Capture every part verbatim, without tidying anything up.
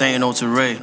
saying no to Ray.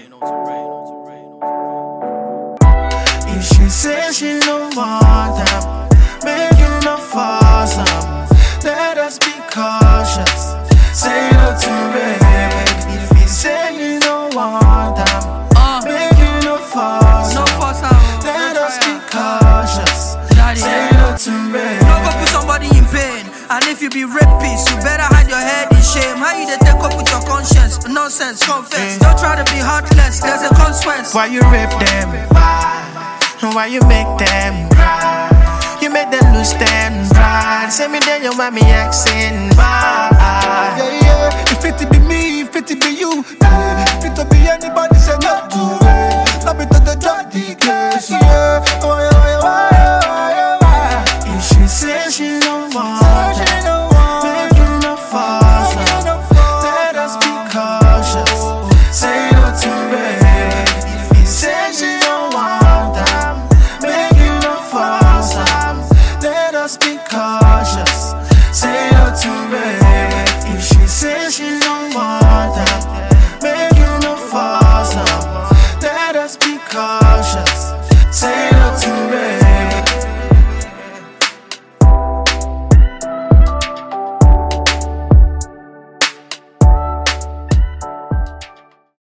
If she says she no want them, make you no force them. Let us be cautious. Say no to Ray. If he say you no want them, uh, make you no force no them. force out. Let us be cautious. Daddy. Say no to Ray. No go put somebody in pain. And if you be rapist, you better hide your head in shame. How you dey take up with your conscience? Nonsense, confess. Don't try to be heartless, there's a consequence. Why you rape them? Why you make them cry? You make them lose them pride. Say me then your mommy accent bye. Yeah, yeah. If it be me, if it be you, yeah. If it be anybody, say no to it. Love it to the judge, yeah. Oh, yeah.